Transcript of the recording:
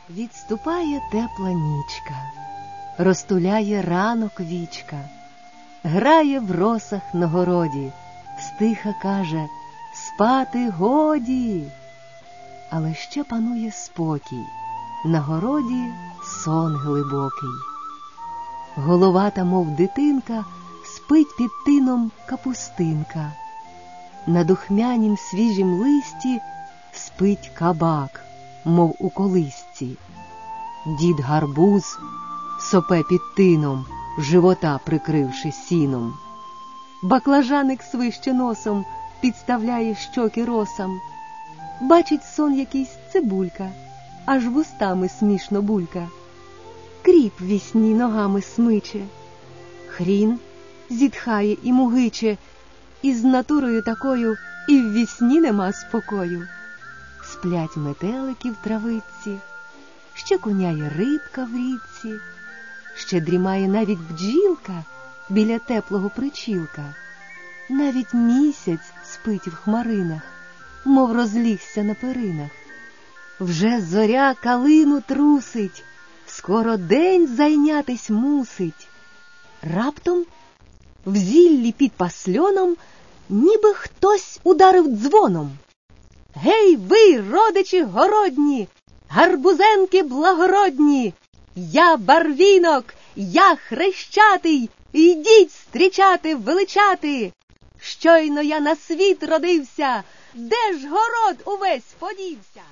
Відступає тепла нічка, розтуляє ранок вічка, грає в росах на городі, стиха каже: спати годі. Але ще панує спокій, на городі сон глибокий. Головата, мов дитинка, спить під тином капустинка. На духмянім свіжім листі спить кабак, мов у колисці. Дід гарбуз сопе під тином, живота прикривши сіном. Баклажаник свище носом, підставляє щоки росам. Бачить сон якийсь цибулька, аж вустами смішно булька. Кріп вісні ногами смиче, хрін зітхає і мугиче, і з натурою такою і в вісні нема спокою. Сплять метелики в травиці, ще куняє рибка в річці, ще дрімає навіть бджілка біля теплого причілка. Навіть місяць спить в хмаринах, мов розлігся на перинах. Вже зоря калину трусить, скоро день зайнятись мусить. Раптом в зіллі під пасльоном ніби хтось ударив дзвоном. Гей ви, родичі городні, гарбузенки благородні! Я барвінок, я хрещатий, ідіть зустрічати, величати! Щойно я на світ родився, де ж город увесь подівся?